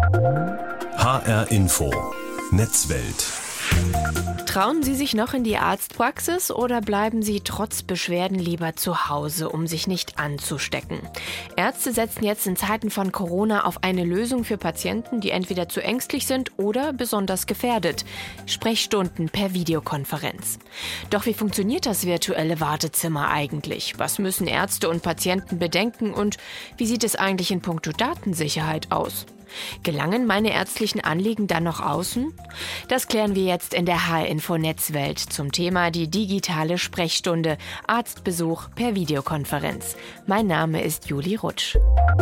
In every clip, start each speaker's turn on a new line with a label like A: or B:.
A: HR Info Netzwelt.
B: Trauen Sie sich noch in die Arztpraxis oder bleiben Sie trotz Beschwerden lieber zu Hause, um sich nicht anzustecken? Ärzte setzen jetzt in Zeiten von Corona auf eine Lösung für Patienten, die entweder zu ängstlich sind oder besonders gefährdet. Sprechstunden per Videokonferenz. Doch wie funktioniert das virtuelle Wartezimmer eigentlich? Was müssen Ärzte und Patienten bedenken und wie sieht es eigentlich in puncto Datensicherheit aus? Gelangen meine ärztlichen Anliegen dann noch außen? Das klären wir jetzt in der HR-Info Netzwelt zum Thema die digitale Sprechstunde, Arztbesuch per Videokonferenz. Mein Name ist Juli Rutsch.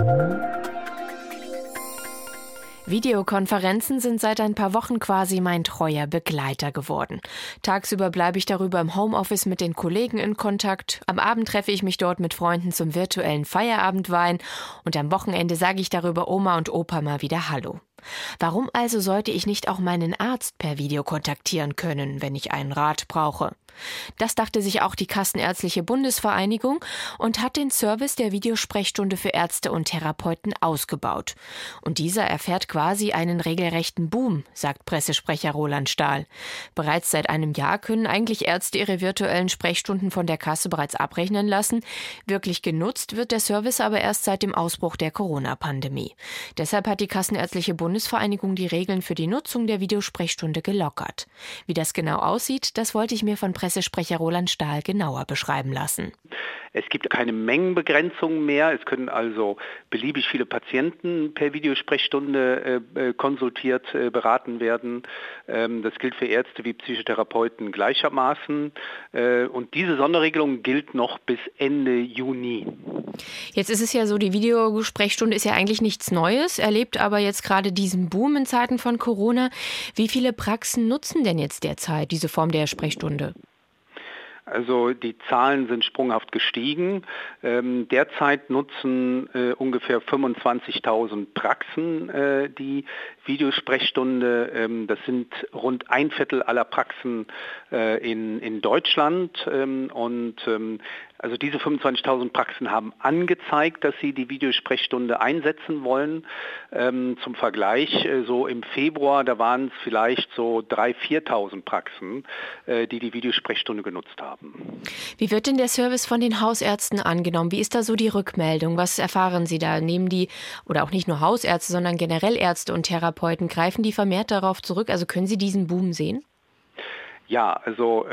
B: Videokonferenzen sind seit ein paar Wochen quasi mein treuer Begleiter geworden. Tagsüber bleibe ich darüber im Homeoffice mit den Kollegen in Kontakt. Am Abend treffe ich mich dort mit Freunden zum virtuellen Feierabendwein. Und am Wochenende sage ich darüber Oma und Opa mal wieder Hallo. Warum also sollte ich nicht auch meinen Arzt per Video kontaktieren können, wenn ich einen Rat brauche? Das dachte sich auch die Kassenärztliche Bundesvereinigung und hat den Service der Videosprechstunde für Ärzte und Therapeuten ausgebaut. Und dieser erfährt quasi einen regelrechten Boom, sagt Pressesprecher Roland Stahl. Bereits seit einem Jahr können eigentlich Ärzte ihre virtuellen Sprechstunden von der Kasse bereits abrechnen lassen. Wirklich genutzt wird der Service aber erst seit dem Ausbruch der Corona-Pandemie. Deshalb hat die Kassenärztliche Bundesvereinigung die Regeln für die Nutzung der Videosprechstunde gelockert. Wie das genau aussieht, das wollte ich mir von Pressesprecher Roland Stahl genauer beschreiben lassen.
C: Es gibt keine Mengenbegrenzung mehr. Es können also beliebig viele Patienten per Videosprechstunde konsultiert, beraten werden. Das gilt für Ärzte wie Psychotherapeuten gleichermaßen. Und diese Sonderregelung gilt noch bis Ende Juni.
B: Jetzt ist es ja so, die Videosprechstunde ist ja eigentlich nichts Neues, erlebt aber jetzt gerade diesen Boom in Zeiten von Corona. Wie viele Praxen nutzen denn jetzt derzeit diese Form der Sprechstunde?
C: Also die Zahlen sind sprunghaft gestiegen. Derzeit nutzen ungefähr 25.000 Praxen die Videosprechstunde. Das sind rund 1/4 aller Praxen in Deutschland. Also diese 25.000 Praxen haben angezeigt, dass sie die Videosprechstunde einsetzen wollen. Zum Vergleich, so im Februar, da waren es vielleicht so 3.000, 4.000 Praxen, die Videosprechstunde genutzt haben.
B: Wie wird denn der Service von den Hausärzten angenommen? Wie ist da so die Rückmeldung? Was erfahren Sie da? Nehmen die, oder auch nicht nur Hausärzte, sondern generell Ärzte und Therapeuten, greifen die vermehrt darauf zurück? Also können Sie diesen Boom sehen?
C: Ja, also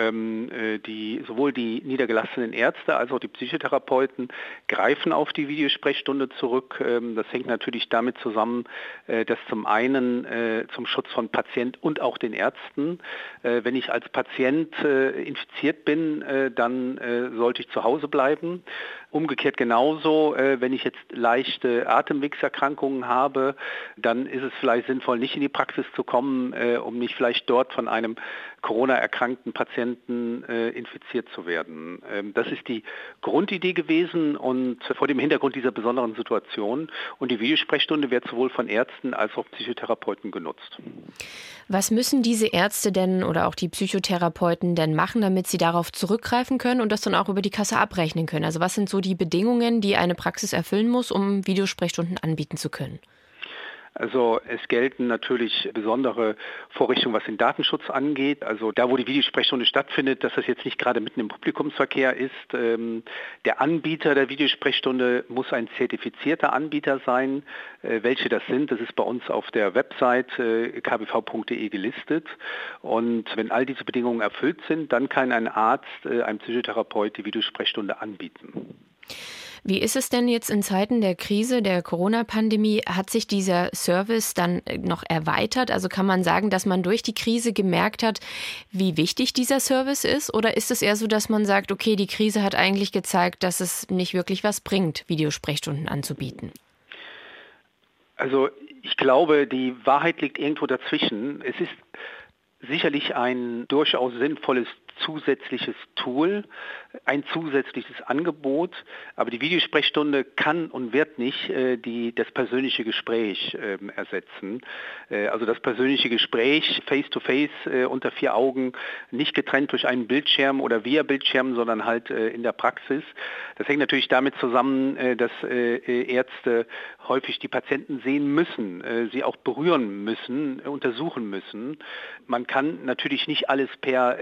C: sowohl die niedergelassenen Ärzte als auch die Psychotherapeuten greifen auf die Videosprechstunde zurück. Das hängt natürlich damit zusammen, dass zum einen zum Schutz von Patient und auch den Ärzten, wenn ich als Patient infiziert bin, dann sollte ich zu Hause bleiben. Umgekehrt genauso, wenn ich jetzt leichte Atemwegserkrankungen habe, dann ist es vielleicht sinnvoll, nicht in die Praxis zu kommen, um nicht vielleicht dort von einem Corona-erkrankten Patienten infiziert zu werden. Das ist die Grundidee gewesen und vor dem Hintergrund dieser besonderen Situation. Und die Videosprechstunde wird sowohl von Ärzten als auch Psychotherapeuten genutzt.
B: Was müssen diese Ärzte denn oder auch die Psychotherapeuten denn machen, damit sie darauf zurückgreifen können und das dann auch über die Kasse abrechnen können? Also was sind so die Bedingungen, die eine Praxis erfüllen muss, um Videosprechstunden anbieten zu können?
C: Also es gelten natürlich besondere Vorrichtungen, was den Datenschutz angeht. Also da, wo die Videosprechstunde stattfindet, dass das jetzt nicht gerade mitten im Publikumsverkehr ist. Der Anbieter der Videosprechstunde muss ein zertifizierter Anbieter sein. Welche das sind, das ist bei uns auf der Website kbv.de gelistet. Und wenn all diese Bedingungen erfüllt sind, dann kann ein Arzt, ein Psychotherapeut die Videosprechstunde anbieten.
B: Wie ist es denn jetzt in Zeiten der Krise, der Corona-Pandemie? Hat sich dieser Service dann noch erweitert? Also kann man sagen, dass man durch die Krise gemerkt hat, wie wichtig dieser Service ist? Oder ist es eher so, dass man sagt, okay, die Krise hat eigentlich gezeigt, dass es nicht wirklich was bringt, Videosprechstunden anzubieten?
C: Also ich glaube, die Wahrheit liegt irgendwo dazwischen. Es ist sicherlich ein durchaus sinnvolles zusätzliches Tool, ein zusätzliches Angebot, aber die Videosprechstunde kann und wird nicht das persönliche Gespräch ersetzen. Also das persönliche Gespräch face-to-face unter 4 Augen, nicht getrennt durch einen Bildschirm oder via Bildschirm, sondern halt in der Praxis. Das hängt natürlich damit zusammen, dass Ärzte häufig die Patienten sehen müssen, sie auch berühren müssen, untersuchen müssen. Man kann natürlich nicht alles per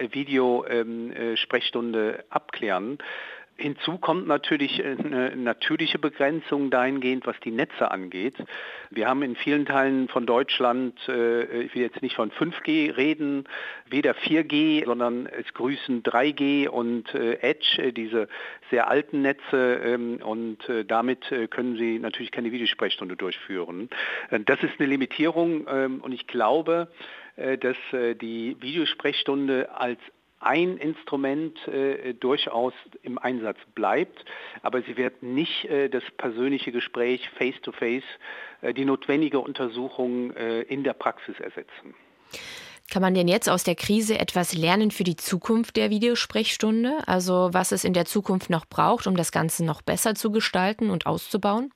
C: Videosprechstunde abklären. Hinzu kommt natürlich eine natürliche Begrenzung dahingehend, was die Netze angeht. Wir haben in vielen Teilen von Deutschland, ich will jetzt nicht von 5G reden, weder 4G, sondern es grüßen 3G und Edge, diese sehr alten Netze, und damit können Sie natürlich keine Videosprechstunde durchführen. Das ist eine Limitierung, und ich glaube, dass die Videosprechstunde als ein Instrument durchaus im Einsatz bleibt, aber sie wird nicht das persönliche Gespräch face-to-face, die notwendige Untersuchung in der Praxis ersetzen.
B: Kann man denn jetzt aus der Krise etwas lernen für die Zukunft der Videosprechstunde? Also was es in der Zukunft noch braucht, um das Ganze noch besser zu gestalten und auszubauen?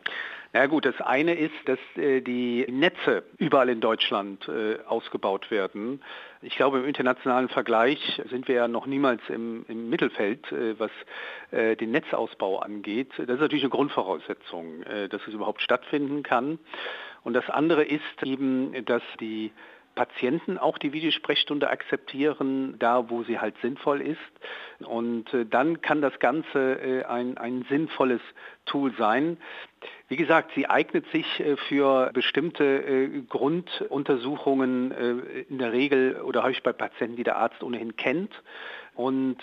C: Na gut, das eine ist, dass die Netze überall in Deutschland ausgebaut werden. Ich glaube, im internationalen Vergleich sind wir ja noch niemals im Mittelfeld, was den Netzausbau angeht. Das ist natürlich eine Grundvoraussetzung, dass es überhaupt stattfinden kann. Und das andere ist eben, dass die Patienten auch die Videosprechstunde akzeptieren, da wo sie halt sinnvoll ist. Und dann kann das Ganze ein sinnvolles Tool sein. Wie gesagt, sie eignet sich für bestimmte Grunduntersuchungen in der Regel oder häufig bei Patienten, die der Arzt ohnehin kennt. Und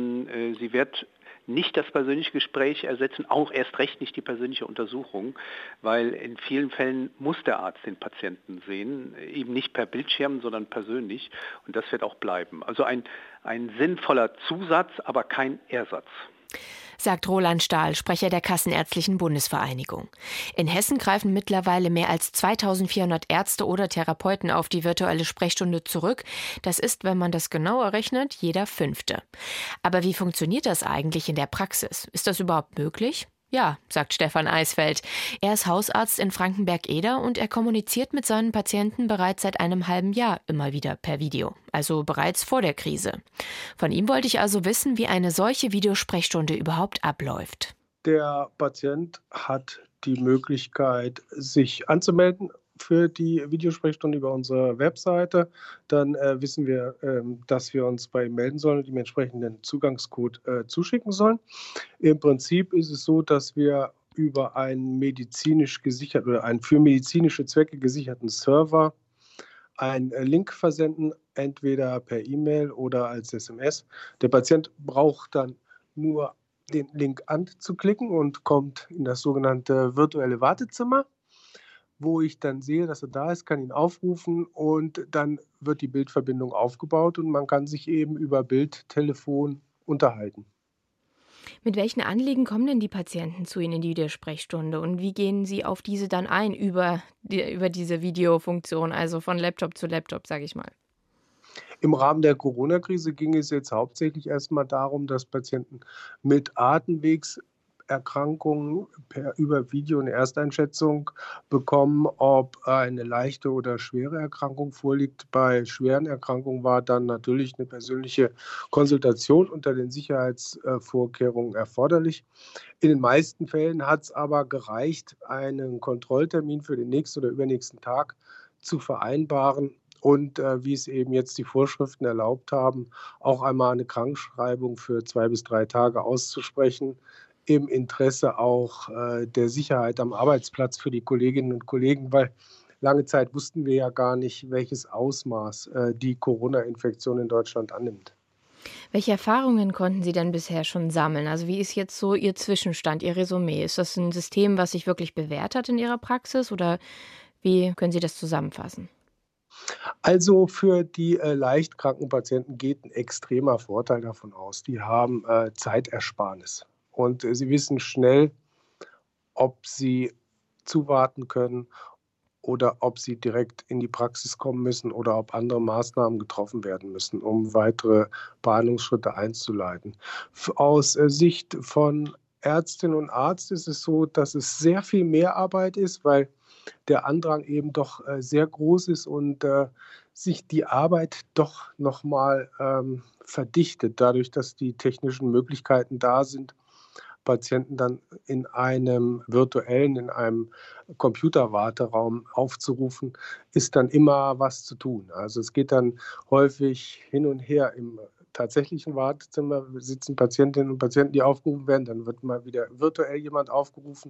C: sie wird nicht das persönliche Gespräch ersetzen, auch erst recht nicht die persönliche Untersuchung, weil in vielen Fällen muss der Arzt den Patienten sehen, eben nicht per Bildschirm, sondern persönlich, und das wird auch bleiben. Also ein sinnvoller Zusatz, aber kein Ersatz.
B: Sagt Roland Stahl, Sprecher der Kassenärztlichen Bundesvereinigung. In Hessen greifen mittlerweile mehr als 2400 Ärzte oder Therapeuten auf die virtuelle Sprechstunde zurück. Das ist, wenn man das genauer rechnet, jeder 5. Aber wie funktioniert das eigentlich in der Praxis? Ist das überhaupt möglich? Ja, sagt Stefan Eisfeld. Er ist Hausarzt in Frankenberg-Eder und er kommuniziert mit seinen Patienten bereits seit einem halben Jahr immer wieder per Video, also bereits vor der Krise. Von ihm wollte ich also wissen, wie eine solche Videosprechstunde überhaupt abläuft.
D: Der Patient hat die Möglichkeit, sich anzumelden für die Videosprechstunde über unsere Webseite. Dann wissen wir, dass wir uns bei ihm melden sollen und ihm entsprechenden Zugangscode zuschicken sollen. Im Prinzip ist es so, dass wir über einen medizinisch gesicherten oder einen für medizinische Zwecke gesicherten Server einen Link versenden, entweder per E-Mail oder als SMS. Der Patient braucht dann nur den Link anzuklicken und kommt in das sogenannte virtuelle Wartezimmer, wo ich dann sehe, dass er da ist, kann ihn aufrufen und dann wird die Bildverbindung aufgebaut und man kann sich eben über Bildtelefon unterhalten.
B: Mit welchen Anliegen kommen denn die Patienten zu Ihnen in die Videosprechstunde und wie gehen Sie auf diese dann ein über diese Videofunktion, also von Laptop zu Laptop, sage ich mal?
D: Im Rahmen der Corona-Krise ging es jetzt hauptsächlich erstmal darum, dass Patienten mit Atemwegserkrankungen über Video eine Ersteinschätzung bekommen, ob eine leichte oder schwere Erkrankung vorliegt. Bei schweren Erkrankungen war dann natürlich eine persönliche Konsultation unter den Sicherheitsvorkehrungen erforderlich. In den meisten Fällen hat es aber gereicht, einen Kontrolltermin für den nächsten oder übernächsten Tag zu vereinbaren. Und wie es eben jetzt die Vorschriften erlaubt haben, auch einmal eine Krankschreibung für 2 bis 3 Tage auszusprechen, im Interesse auch der Sicherheit am Arbeitsplatz für die Kolleginnen und Kollegen, weil lange Zeit wussten wir ja gar nicht, welches Ausmaß die Corona-Infektion in Deutschland annimmt.
B: Welche Erfahrungen konnten Sie denn bisher schon sammeln? Also wie ist jetzt so Ihr Zwischenstand, Ihr Resümee? Ist das ein System, was sich wirklich bewährt hat in Ihrer Praxis oder wie können Sie das zusammenfassen?
D: Also für die leicht kranken Patienten geht ein extremer Vorteil davon aus. Die haben Zeitersparnis und sie wissen schnell, ob sie zuwarten können oder ob sie direkt in die Praxis kommen müssen oder ob andere Maßnahmen getroffen werden müssen, um weitere Behandlungsschritte einzuleiten. Aus Sicht von Ärztin und Arzt ist es so, dass es sehr viel mehr Arbeit ist, weil der Andrang eben doch sehr groß ist und sich die Arbeit doch nochmal verdichtet, dadurch, dass die technischen Möglichkeiten da sind, Patienten dann in einem virtuellen, in einem Computerwarteraum aufzurufen, ist dann immer was zu tun. Also es geht dann häufig hin und her. Im tatsächlichen Wartezimmer sitzen Patientinnen und Patienten, die aufgerufen werden, dann wird mal wieder virtuell jemand aufgerufen.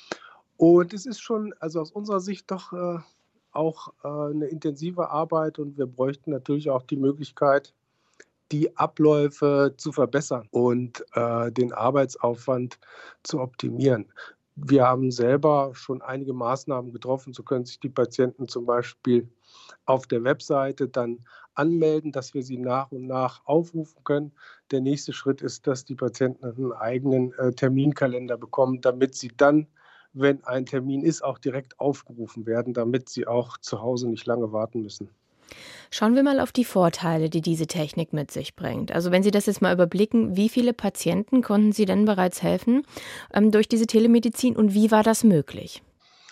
D: Und es ist schon, also aus unserer Sicht doch auch eine intensive Arbeit und wir bräuchten natürlich auch die Möglichkeit, die Abläufe zu verbessern und den Arbeitsaufwand zu optimieren. Wir haben selber schon einige Maßnahmen getroffen. So können sich die Patienten zum Beispiel auf der Webseite dann anmelden, dass wir sie nach und nach aufrufen können. Der nächste Schritt ist, dass die Patienten einen eigenen Terminkalender bekommen, damit sie dann, wenn ein Termin ist, auch direkt aufgerufen werden, damit sie auch zu Hause nicht lange warten müssen.
B: Schauen wir mal auf die Vorteile, die diese Technik mit sich bringt. Also wenn Sie das jetzt mal überblicken, wie viele Patienten konnten Sie denn bereits helfen durch diese Telemedizin und wie war das möglich?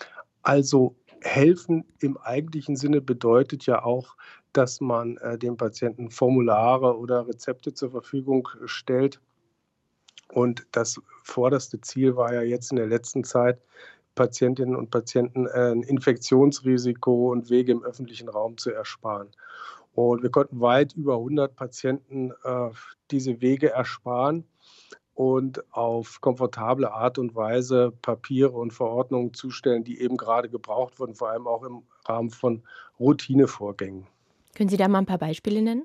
D: Also helfen im eigentlichen Sinne bedeutet ja auch, dass man dem Patienten Formulare oder Rezepte zur Verfügung stellt. Und das vorderste Ziel war ja jetzt in der letzten Zeit, Patientinnen und Patienten ein Infektionsrisiko und Wege im öffentlichen Raum zu ersparen. Und wir konnten weit über 100 Patienten diese Wege ersparen und auf komfortable Art und Weise Papiere und Verordnungen zustellen, die eben gerade gebraucht wurden, vor allem auch im Rahmen von Routinevorgängen.
B: Können Sie da mal ein paar Beispiele nennen?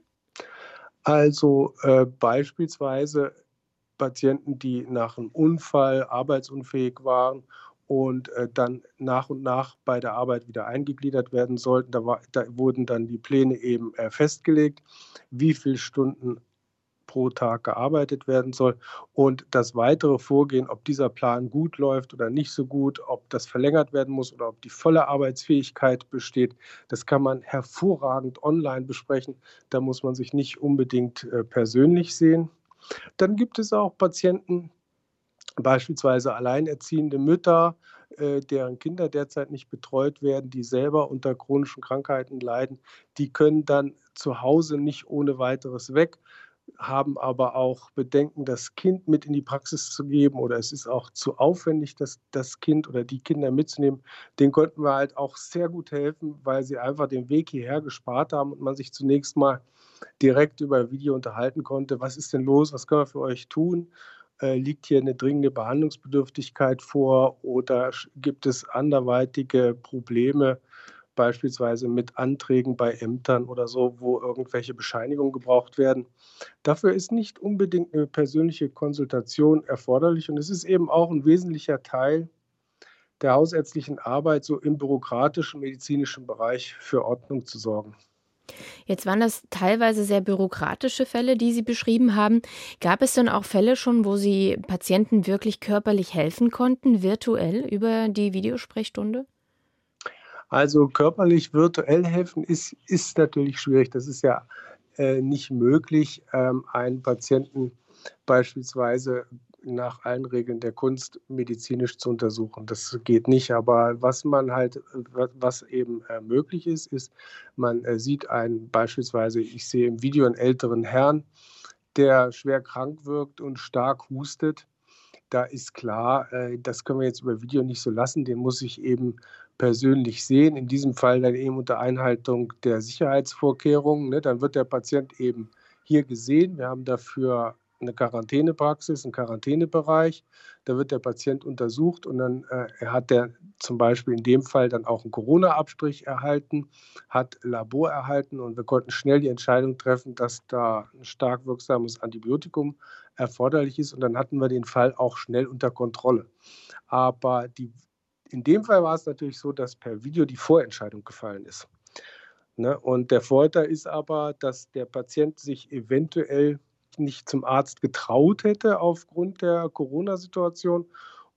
D: Also beispielsweise Patienten, die nach einem Unfall arbeitsunfähig waren und dann nach und nach bei der Arbeit wieder eingegliedert werden sollten. Da wurden dann die Pläne eben festgelegt, wie viele Stunden pro Tag gearbeitet werden soll und das weitere Vorgehen, ob dieser Plan gut läuft oder nicht so gut, ob das verlängert werden muss oder ob die volle Arbeitsfähigkeit besteht, das kann man hervorragend online besprechen. Da muss man sich nicht unbedingt persönlich sehen. Dann gibt es auch Patienten, beispielsweise alleinerziehende Mütter, deren Kinder derzeit nicht betreut werden, die selber unter chronischen Krankheiten leiden. Die können dann zu Hause nicht ohne Weiteres weg, haben aber auch Bedenken, das Kind mit in die Praxis zu geben oder es ist auch zu aufwendig, das Kind oder die Kinder mitzunehmen. Denen konnten wir halt auch sehr gut helfen, weil sie einfach den Weg hierher gespart haben und man sich zunächst mal direkt über Video unterhalten konnte. Was ist denn los? Was können wir für euch tun? Liegt hier eine dringende Behandlungsbedürftigkeit vor oder gibt es anderweitige Probleme, beispielsweise mit Anträgen bei Ämtern oder so, wo irgendwelche Bescheinigungen gebraucht werden? Dafür ist nicht unbedingt eine persönliche Konsultation erforderlich und es ist eben auch ein wesentlicher Teil der hausärztlichen Arbeit, so im bürokratischen, medizinischen Bereich für Ordnung zu sorgen.
B: Jetzt waren das teilweise sehr bürokratische Fälle, die Sie beschrieben haben. Gab es denn auch Fälle schon, wo Sie Patienten wirklich körperlich helfen konnten, virtuell über die Videosprechstunde?
D: Also körperlich virtuell helfen ist natürlich schwierig. Das ist ja nicht möglich, einen Patienten beispielsweise nach allen Regeln der Kunst medizinisch zu untersuchen. Das geht nicht. Aber was man halt, was eben möglich ist, ist, man sieht einen beispielsweise, ich sehe im Video einen älteren Herrn, der schwer krank wirkt und stark hustet. Da ist klar, das können wir jetzt über Video nicht so lassen, den muss ich eben persönlich sehen. In diesem Fall dann eben unter Einhaltung der Sicherheitsvorkehrungen, ne? Dann wird der Patient eben hier gesehen. Wir haben dafür eine Quarantänepraxis, einen Quarantänebereich. Da wird der Patient untersucht und dann hat der zum Beispiel in dem Fall dann auch einen Corona-Abstrich erhalten, hat Labor erhalten und wir konnten schnell die Entscheidung treffen, dass da ein stark wirksames Antibiotikum erforderlich ist und dann hatten wir den Fall auch schnell unter Kontrolle. Aber in dem Fall war es natürlich so, dass per Video die Vorentscheidung gefallen ist. Ne? Und der Vorteil ist aber, dass der Patient sich eventuell nicht zum Arzt getraut hätte aufgrund der Corona-Situation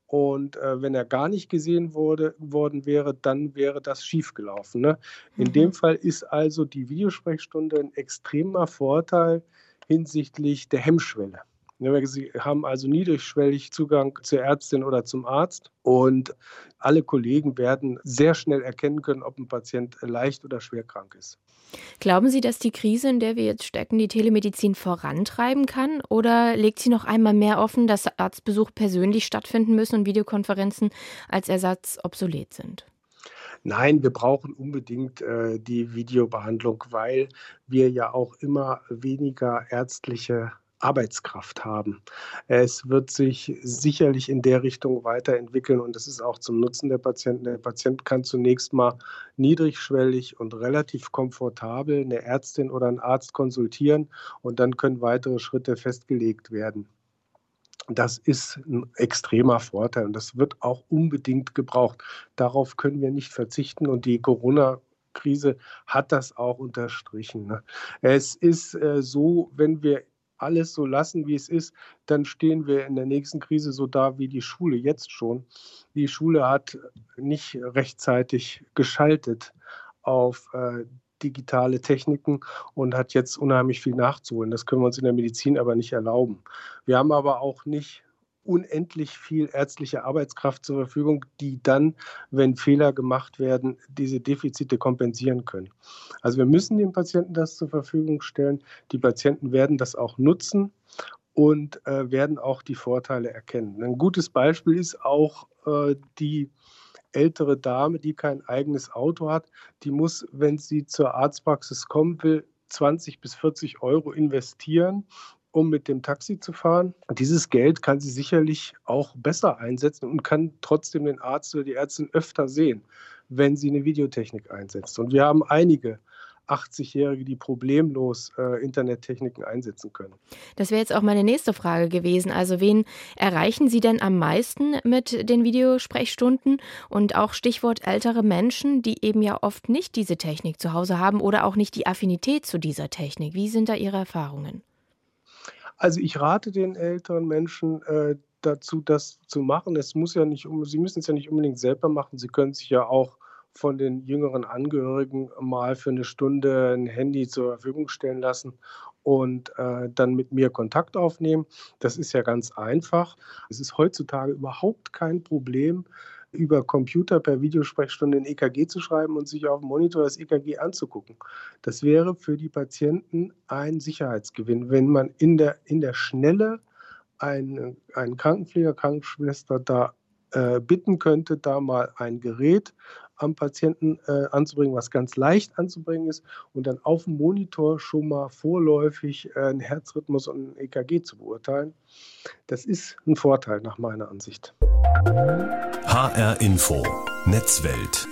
D: Und wenn er gar nicht gesehen worden wäre, dann wäre das schiefgelaufen, ne? In dem Fall ist also die Videosprechstunde ein extremer Vorteil hinsichtlich der Hemmschwelle. Ja, Sie haben also niedrigschwellig Zugang zur Ärztin oder zum Arzt und alle Kollegen werden sehr schnell erkennen können, ob ein Patient leicht oder schwer krank ist.
B: Glauben Sie, dass die Krise, in der wir jetzt stecken, die Telemedizin vorantreiben kann? Oder legt sie noch einmal mehr offen, dass Arztbesuche persönlich stattfinden müssen und Videokonferenzen als Ersatz obsolet sind?
D: Nein, wir brauchen unbedingt die Videobehandlung, weil wir ja auch immer weniger ärztliche Arbeitskraft haben. Es wird sich sicherlich in der Richtung weiterentwickeln und das ist auch zum Nutzen der Patienten. Der Patient kann zunächst mal niedrigschwellig und relativ komfortabel eine Ärztin oder einen Arzt konsultieren und dann können weitere Schritte festgelegt werden. Das ist ein extremer Vorteil und das wird auch unbedingt gebraucht. Darauf können wir nicht verzichten und die Corona-Krise hat das auch unterstrichen, ne? Es ist so, wenn wir alles so lassen, wie es ist, dann stehen wir in der nächsten Krise so da wie die Schule jetzt schon. Die Schule hat nicht rechtzeitig geschaltet auf digitale Techniken und hat jetzt unheimlich viel nachzuholen. Das können wir uns in der Medizin aber nicht erlauben. Wir haben aber auch nicht unendlich viel ärztliche Arbeitskraft zur Verfügung, die dann, wenn Fehler gemacht werden, diese Defizite kompensieren können. Also wir müssen den Patienten das zur Verfügung stellen. Die Patienten werden das auch nutzen und werden auch die Vorteile erkennen. Ein gutes Beispiel ist auch die ältere Dame, die kein eigenes Auto hat, die muss, wenn sie zur Arztpraxis kommen will, 20 bis 40 Euro investieren, um mit dem Taxi zu fahren. Und dieses Geld kann sie sicherlich auch besser einsetzen und kann trotzdem den Arzt oder die Ärztin öfter sehen, wenn sie eine Videotechnik einsetzt. Und wir haben einige 80-Jährige, die problemlos Internettechniken einsetzen können.
B: Das wäre jetzt auch meine nächste Frage gewesen. Also wen erreichen Sie denn am meisten mit den Videosprechstunden? Und auch Stichwort ältere Menschen, die eben ja oft nicht diese Technik zu Hause haben oder auch nicht die Affinität zu dieser Technik. Wie sind da Ihre Erfahrungen?
D: Also ich rate den älteren Menschen dazu, das zu machen. Sie müssen es ja nicht unbedingt selber machen. Sie können sich ja auch von den jüngeren Angehörigen mal für eine Stunde ein Handy zur Verfügung stellen lassen und dann mit mir Kontakt aufnehmen. Das ist ja ganz einfach. Es ist heutzutage überhaupt kein Problem, über Computer per Videosprechstunde ein EKG zu schreiben und sich auf dem Monitor das EKG anzugucken. Das wäre für die Patienten ein Sicherheitsgewinn, wenn man in der Schnelle einen Krankenpfleger, Krankenschwester da bitten könnte, da mal ein Gerät am Patienten anzubringen, was ganz leicht anzubringen ist und dann auf dem Monitor schon mal vorläufig einen Herzrhythmus und ein EKG zu beurteilen. Das ist ein Vorteil nach meiner Ansicht.
A: HR Info, Netzwelt.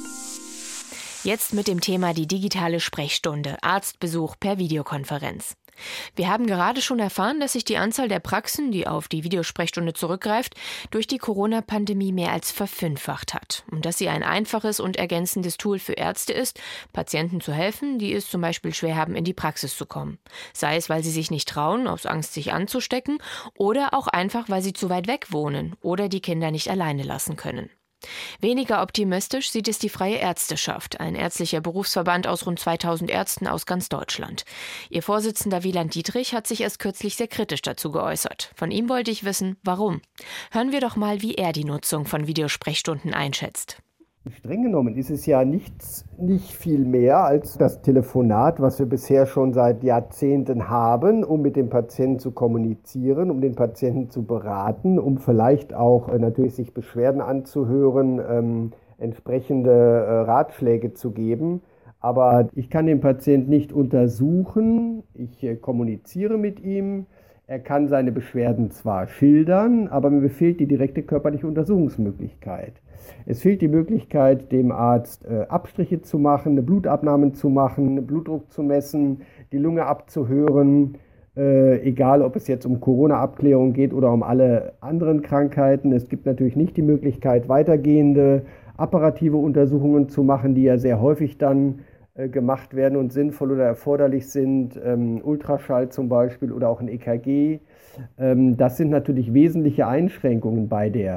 B: Jetzt mit dem Thema die digitale Sprechstunde, Arztbesuch per Videokonferenz. Wir haben gerade schon erfahren, dass sich die Anzahl der Praxen, die auf die Videosprechstunde zurückgreift, durch die Corona-Pandemie mehr als verfünffacht hat. Und dass sie ein einfaches und ergänzendes Tool für Ärzte ist, Patienten zu helfen, die es zum Beispiel schwer haben, in die Praxis zu kommen. Sei es, weil sie sich nicht trauen, aus Angst, sich anzustecken, oder auch einfach, weil sie zu weit weg wohnen oder die Kinder nicht alleine lassen können. Weniger optimistisch sieht es die Freie Ärzteschaft, ein ärztlicher Berufsverband aus rund 2000 Ärzten aus ganz Deutschland. Ihr Vorsitzender Wieland Dietrich hat sich erst kürzlich sehr kritisch dazu geäußert. Von ihm wollte ich wissen, warum. Hören wir doch mal, wie er die Nutzung von Videosprechstunden einschätzt.
E: Streng genommen ist es ja nicht viel mehr als das Telefonat, was wir bisher schon seit Jahrzehnten haben, um mit dem Patienten zu kommunizieren, um den Patienten zu beraten, um vielleicht auch natürlich sich Beschwerden anzuhören, entsprechende Ratschläge zu geben. Aber ich kann den Patienten nicht untersuchen, ich kommuniziere mit ihm. Er kann seine Beschwerden zwar schildern, aber mir fehlt die direkte körperliche Untersuchungsmöglichkeit. Es fehlt die Möglichkeit, dem Arzt Abstriche zu machen, eine Blutabnahme zu machen, Blutdruck zu messen, die Lunge abzuhören, egal ob es jetzt um Corona-Abklärung geht oder um alle anderen Krankheiten. Es gibt natürlich nicht die Möglichkeit, weitergehende apparative Untersuchungen zu machen, die ja sehr häufig dann gemacht werden und sinnvoll oder erforderlich sind, Ultraschall zum Beispiel oder auch ein EKG. Das sind natürlich wesentliche Einschränkungen bei der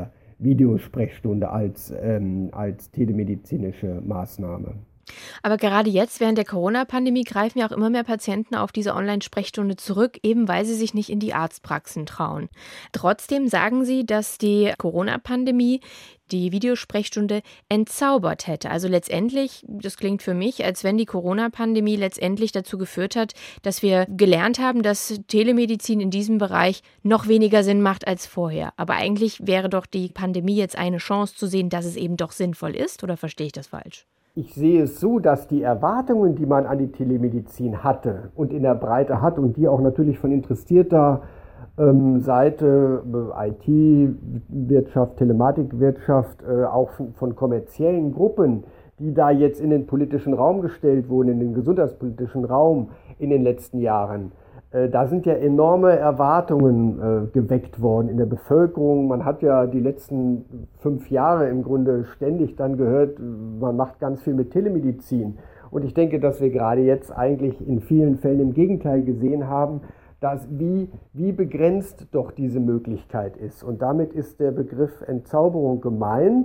E: Videosprechstunde als telemedizinische Maßnahme.
B: Aber gerade jetzt während der Corona-Pandemie greifen ja auch immer mehr Patienten auf diese Online-Sprechstunde zurück, eben weil sie sich nicht in die Arztpraxen trauen. Trotzdem sagen Sie, dass die Corona-Pandemie die Videosprechstunde entzaubert hätte. Also letztendlich, das klingt für mich, als wenn die Corona-Pandemie letztendlich dazu geführt hat, dass wir gelernt haben, dass Telemedizin in diesem Bereich noch weniger Sinn macht als vorher. Aber eigentlich wäre doch die Pandemie jetzt eine Chance zu sehen, dass es eben doch sinnvoll ist, oder verstehe ich das falsch?
E: Ich sehe es so, dass die Erwartungen, die man an die Telemedizin hatte und in der Breite hat und die auch natürlich von interessierter Seite, IT-Wirtschaft, Telematikwirtschaft, auch von kommerziellen Gruppen, die da jetzt in den politischen Raum gestellt wurden, in den gesundheitspolitischen Raum in den letzten Jahren. Da sind ja enorme Erwartungen geweckt worden in der Bevölkerung. Man hat ja die letzten 5 Jahre im Grunde ständig dann gehört, man macht ganz viel mit Telemedizin. Und ich denke, dass wir gerade jetzt eigentlich in vielen Fällen im Gegenteil gesehen haben, dass wie begrenzt doch diese Möglichkeit ist. Und damit ist der Begriff Entzauberung gemeint.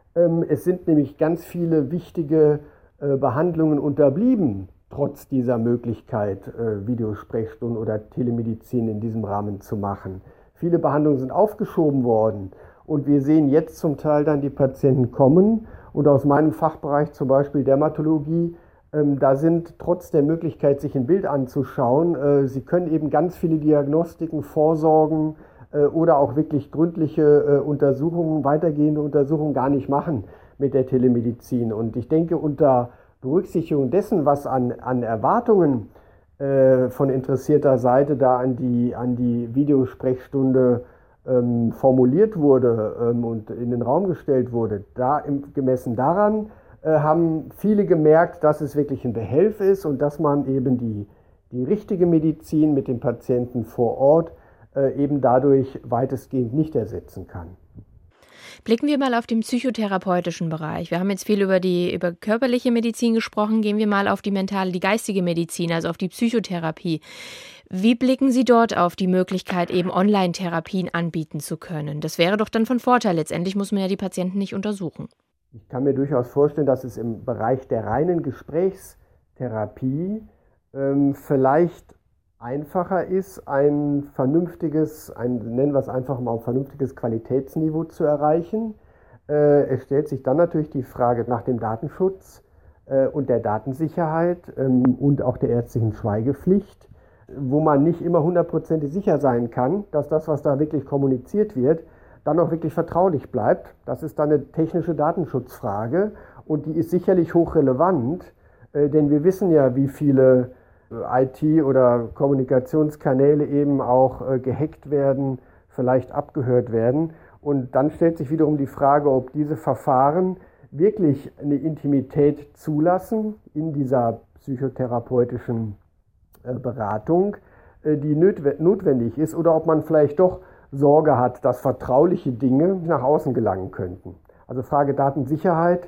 E: Es sind nämlich ganz viele wichtige Behandlungen unterblieben, trotz dieser Möglichkeit, Videosprechstunden oder Telemedizin in diesem Rahmen zu machen. Viele Behandlungen sind aufgeschoben worden und wir sehen jetzt zum Teil dann die Patienten kommen und aus meinem Fachbereich, zum Beispiel Dermatologie, da sind trotz der Möglichkeit, sich ein Bild anzuschauen, sie können eben ganz viele Diagnostiken, Vorsorgen oder auch wirklich gründliche Untersuchungen, weitergehende Untersuchungen gar nicht machen mit der Telemedizin. Und ich denke, unter Berücksichtigung dessen, was an Erwartungen von interessierter Seite da an die Videosprechstunde formuliert wurde und in den Raum gestellt wurde, gemessen daran haben viele gemerkt, dass es wirklich ein Behelf ist und dass man eben die richtige Medizin mit dem Patienten vor Ort eben dadurch weitestgehend nicht ersetzen kann.
B: Blicken wir mal auf den psychotherapeutischen Bereich. Wir haben jetzt viel über körperliche Medizin gesprochen. Gehen wir mal auf die mentale, die geistige Medizin, also auf die Psychotherapie. Wie blicken Sie dort auf die Möglichkeit, eben Online-Therapien anbieten zu können? Das wäre doch dann von Vorteil. Letztendlich muss man ja die Patienten nicht untersuchen.
E: Ich kann mir durchaus vorstellen, dass es im Bereich der reinen Gesprächstherapie vielleicht einfacher ist, ein vernünftiges, nennen wir es einfach mal, ein vernünftiges Qualitätsniveau zu erreichen. Es stellt sich dann natürlich die Frage nach dem Datenschutz und der Datensicherheit und auch der ärztlichen Schweigepflicht, wo man nicht immer 100% sicher sein kann, dass das, was da wirklich kommuniziert wird, dann auch wirklich vertraulich bleibt. Das ist dann eine technische Datenschutzfrage und die ist sicherlich hochrelevant, denn wir wissen ja, wie viele IT- oder Kommunikationskanäle eben auch gehackt werden, vielleicht abgehört werden. Und dann stellt sich wiederum die Frage, ob diese Verfahren wirklich eine Intimität zulassen in dieser psychotherapeutischen Beratung, die notwendig ist, oder ob man vielleicht doch Sorge hat, dass vertrauliche Dinge nach außen gelangen könnten. Also Frage Datensicherheit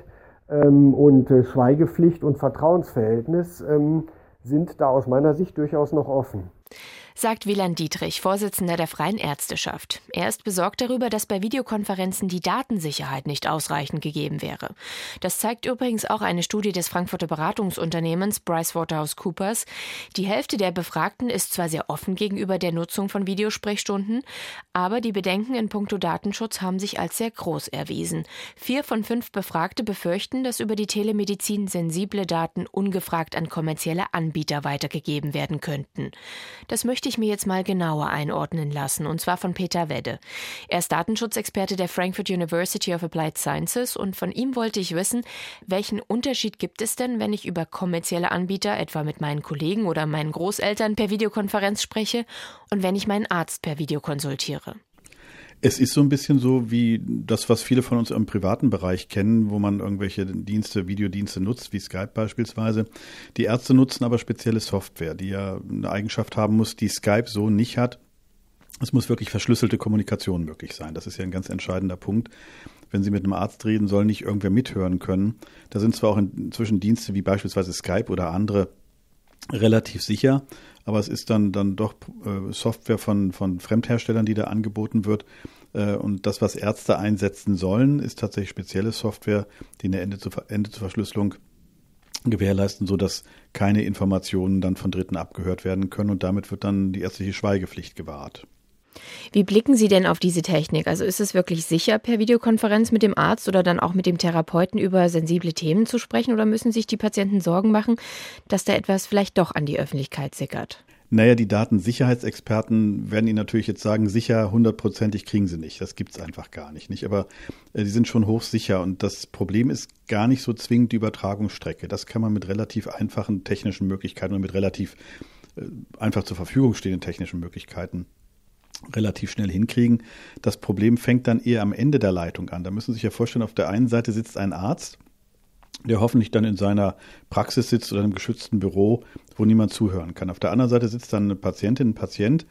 E: und Schweigepflicht und Vertrauensverhältnis sind da aus meiner Sicht durchaus noch offen.
B: Sagt Wieland Dietrich, Vorsitzender der Freien Ärzteschaft. Er ist besorgt darüber, dass bei Videokonferenzen die Datensicherheit nicht ausreichend gegeben wäre. Das zeigt übrigens auch eine Studie des Frankfurter Beratungsunternehmens PricewaterhouseCoopers. Die Hälfte der Befragten ist zwar sehr offen gegenüber der Nutzung von Videosprechstunden, aber die Bedenken in puncto Datenschutz haben sich als sehr groß erwiesen. 4 von 5 Befragte befürchten, dass über die Telemedizin sensible Daten ungefragt an kommerzielle Anbieter weitergegeben werden könnten. Das möchte ich mir jetzt mal genauer einordnen lassen, und zwar von Peter Wedde. Er ist Datenschutzexperte der Frankfurt University of Applied Sciences und von ihm wollte ich wissen, welchen Unterschied gibt es denn, wenn ich über kommerzielle Anbieter, etwa mit meinen Kollegen oder meinen Großeltern per Videokonferenz spreche und wenn ich meinen Arzt per Video konsultiere?
F: Es ist so ein bisschen so wie das, was viele von uns im privaten Bereich kennen, wo man irgendwelche Videodienste nutzt, wie Skype beispielsweise. Die Ärzte nutzen aber spezielle Software, die ja eine Eigenschaft haben muss, die Skype so nicht hat. Es muss wirklich verschlüsselte Kommunikation möglich sein. Das ist ja ein ganz entscheidender Punkt. Wenn Sie mit einem Arzt reden, soll nicht irgendwer mithören können. Da sind zwar auch inzwischen Dienste wie beispielsweise Skype oder andere, relativ sicher, aber es ist dann doch Software von Fremdherstellern, die da angeboten wird. Und das, was Ärzte einsetzen sollen, ist tatsächlich spezielle Software, die eine Ende-zu-Verschlüsselung gewährleisten, sodass keine Informationen dann von Dritten abgehört werden können und damit wird dann die ärztliche Schweigepflicht gewahrt.
B: Wie blicken Sie denn auf diese Technik? Also ist es wirklich sicher, per Videokonferenz mit dem Arzt oder dann auch mit dem Therapeuten über sensible Themen zu sprechen oder müssen sich die Patienten Sorgen machen, dass da etwas vielleicht doch an die Öffentlichkeit sickert?
F: Naja, die Datensicherheitsexperten werden Ihnen natürlich jetzt sagen, sicher, 100%ig kriegen sie nicht. Das gibt's einfach gar nicht. Aber die sind schon hochsicher und das Problem ist gar nicht so zwingend die Übertragungsstrecke. Das kann man mit relativ einfachen technischen Möglichkeiten und mit relativ einfach zur Verfügung stehenden technischen Möglichkeiten relativ schnell hinkriegen. Das Problem fängt dann eher am Ende der Leitung an. Da müssen Sie sich ja vorstellen, auf der einen Seite sitzt ein Arzt, der hoffentlich dann in seiner Praxis sitzt oder im geschützten Büro, wo niemand zuhören kann. Auf der anderen Seite sitzt dann eine Patientin, ein Patient,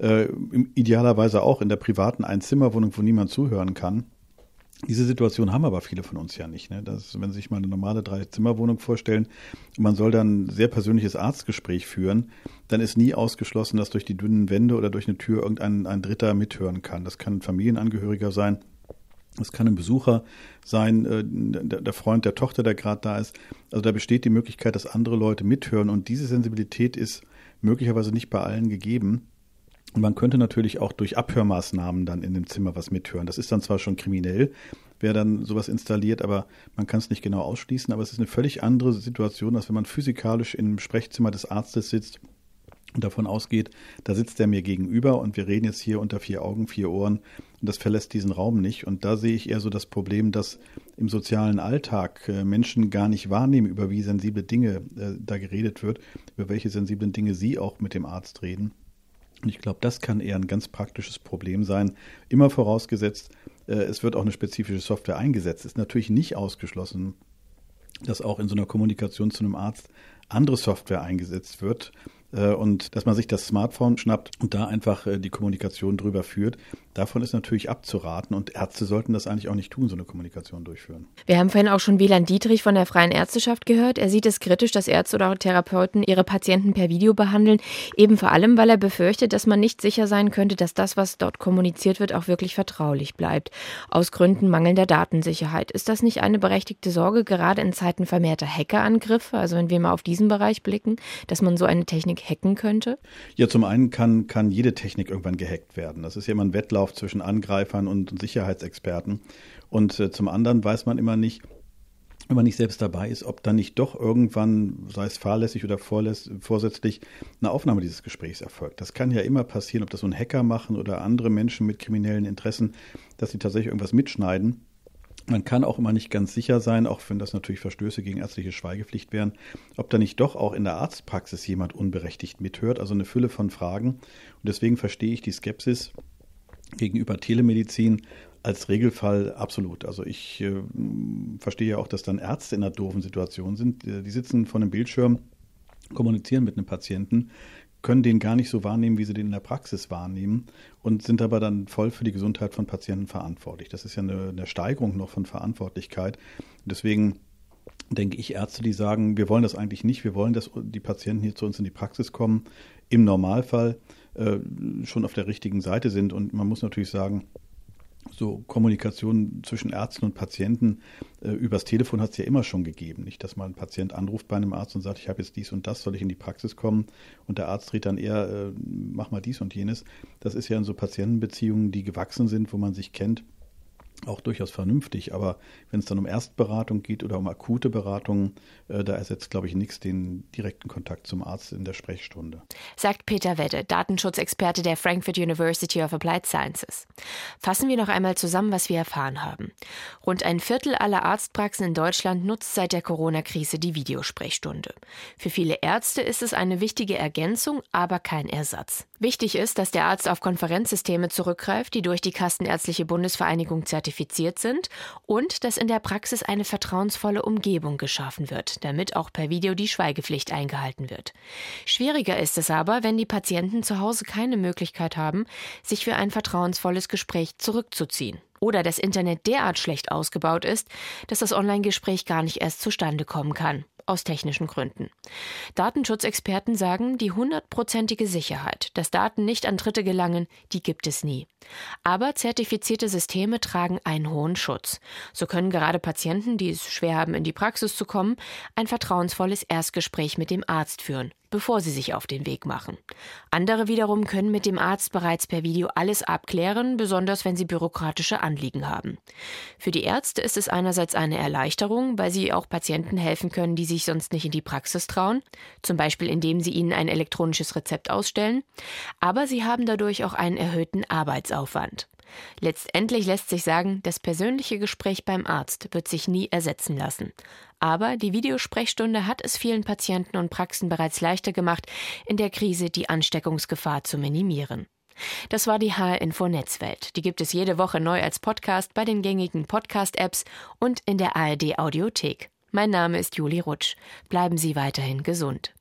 F: idealerweise auch in der privaten Einzimmerwohnung, wo niemand zuhören kann. Diese Situation haben aber viele von uns ja nicht. Ne? Wenn Sie sich mal eine normale 3-Zimmer-Wohnung vorstellen, man soll dann ein sehr persönliches Arztgespräch führen, dann ist nie ausgeschlossen, dass durch die dünnen Wände oder durch eine Tür ein Dritter mithören kann. Das kann ein Familienangehöriger sein. Es kann ein Besucher sein, der Freund der Tochter, der gerade da ist. Also da besteht die Möglichkeit, dass andere Leute mithören. Und diese Sensibilität ist möglicherweise nicht bei allen gegeben. Und man könnte natürlich auch durch Abhörmaßnahmen dann in dem Zimmer was mithören. Das ist dann zwar schon kriminell, wer dann sowas installiert, aber man kann es nicht genau ausschließen. Aber es ist eine völlig andere Situation, als wenn man physikalisch im Sprechzimmer des Arztes sitzt und davon ausgeht, da sitzt er mir gegenüber und wir reden jetzt hier unter 4 Augen, 4 Ohren und das verlässt diesen Raum nicht. Und da sehe ich eher so das Problem, dass im sozialen Alltag Menschen gar nicht wahrnehmen, über wie sensible Dinge da geredet wird, über welche sensiblen Dinge sie auch mit dem Arzt reden. Und ich glaube, das kann eher ein ganz praktisches Problem sein. Immer vorausgesetzt, es wird auch eine spezifische Software eingesetzt. Ist natürlich nicht ausgeschlossen, dass auch in so einer Kommunikation zu einem Arzt andere Software eingesetzt wird. Und dass man sich das Smartphone schnappt und da einfach die Kommunikation drüber führt, davon ist natürlich abzuraten und Ärzte sollten das eigentlich auch nicht tun, so eine Kommunikation durchführen.
B: Wir haben vorhin auch schon Wieland Dietrich von der Freien Ärzteschaft gehört. Er sieht es kritisch, dass Ärzte oder Therapeuten ihre Patienten per Video behandeln, eben vor allem, weil er befürchtet, dass man nicht sicher sein könnte, dass das, was dort kommuniziert wird, auch wirklich vertraulich bleibt. Aus Gründen mangelnder Datensicherheit. Ist das nicht eine berechtigte Sorge, gerade in Zeiten vermehrter Hackerangriffe, also wenn wir mal auf diesen Bereich blicken, dass man so eine Technik hacken könnte?
F: Ja, zum einen kann jede Technik irgendwann gehackt werden. Das ist ja immer ein Wettlauf zwischen Angreifern und Sicherheitsexperten. Und zum anderen weiß man immer nicht, wenn man nicht selbst dabei ist, ob dann nicht doch irgendwann, sei es fahrlässig oder vorsätzlich, eine Aufnahme dieses Gesprächs erfolgt. Das kann ja immer passieren, ob das so ein Hacker machen oder andere Menschen mit kriminellen Interessen, dass sie tatsächlich irgendwas mitschneiden. Man kann auch immer nicht ganz sicher sein, auch wenn das natürlich Verstöße gegen ärztliche Schweigepflicht wären, ob da nicht doch auch in der Arztpraxis jemand unberechtigt mithört. Also eine Fülle von Fragen. Und deswegen verstehe ich die Skepsis gegenüber Telemedizin als Regelfall absolut. Also ich verstehe ja auch, dass dann Ärzte in einer doofen Situation sind. Die sitzen vor einem Bildschirm, kommunizieren mit einem Patienten, können den gar nicht so wahrnehmen, wie sie den in der Praxis wahrnehmen und sind aber dann voll für die Gesundheit von Patienten verantwortlich. Das ist ja eine Steigerung noch von Verantwortlichkeit. Deswegen denke ich, Ärzte, die sagen, wir wollen das eigentlich nicht, wir wollen, dass die Patienten hier zu uns in die Praxis kommen, im Normalfall schon auf der richtigen Seite sind. Und man muss natürlich sagen, so Kommunikation zwischen Ärzten und Patienten übers Telefon hat es ja immer schon gegeben. Nicht, dass mal ein Patient anruft bei einem Arzt und sagt, ich habe jetzt dies und das, soll ich in die Praxis kommen? Und der Arzt dreht dann eher, mach mal dies und jenes. Das ist ja in so Patientenbeziehungen, die gewachsen sind, wo man sich kennt, auch durchaus vernünftig. Aber wenn es dann um Erstberatung geht oder um akute Beratungen, da ersetzt, glaube ich, nichts den direkten Kontakt zum Arzt in der Sprechstunde.
B: Sagt Peter Wedde, Datenschutzexperte der Frankfurt University of Applied Sciences. Fassen wir noch einmal zusammen, was wir erfahren haben. Rund ein Viertel aller Arztpraxen in Deutschland nutzt seit der Corona-Krise die Videosprechstunde. Für viele Ärzte ist es eine wichtige Ergänzung, aber kein Ersatz. Wichtig ist, dass der Arzt auf Konferenzsysteme zurückgreift, die durch die Kassenärztliche Bundesvereinigung zertifiziert sind und dass in der Praxis eine vertrauensvolle Umgebung geschaffen wird, damit auch per Video die Schweigepflicht eingehalten wird. Schwieriger ist es aber, wenn die Patienten zu Hause keine Möglichkeit haben, sich für ein vertrauensvolles Gespräch zurückzuziehen. Oder das Internet derart schlecht ausgebaut ist, dass das Online-Gespräch gar nicht erst zustande kommen kann. aus technischen Gründen. Datenschutzexperten sagen, die 100%ige Sicherheit, dass Daten nicht an Dritte gelangen, die gibt es nie. Aber zertifizierte Systeme tragen einen hohen Schutz. So können gerade Patienten, die es schwer haben, in die Praxis zu kommen, ein vertrauensvolles Erstgespräch mit dem Arzt führen, bevor sie sich auf den Weg machen. Andere wiederum können mit dem Arzt bereits per Video alles abklären, besonders wenn sie bürokratische Anliegen haben. Für die Ärzte ist es einerseits eine Erleichterung, weil sie auch Patienten helfen können, die sich sonst nicht in die Praxis trauen, zum Beispiel indem sie ihnen ein elektronisches Rezept ausstellen, aber sie haben dadurch auch einen erhöhten Arbeitsaufwand. Letztendlich lässt sich sagen, das persönliche Gespräch beim Arzt wird sich nie ersetzen lassen. Aber die Videosprechstunde hat es vielen Patienten und Praxen bereits leichter gemacht, in der Krise die Ansteckungsgefahr zu minimieren. Das war die HR-Info Netzwelt. Die gibt es jede Woche neu als Podcast bei den gängigen Podcast-Apps und in der ARD-Audiothek. Mein Name ist Julie Rutsch. Bleiben Sie weiterhin gesund.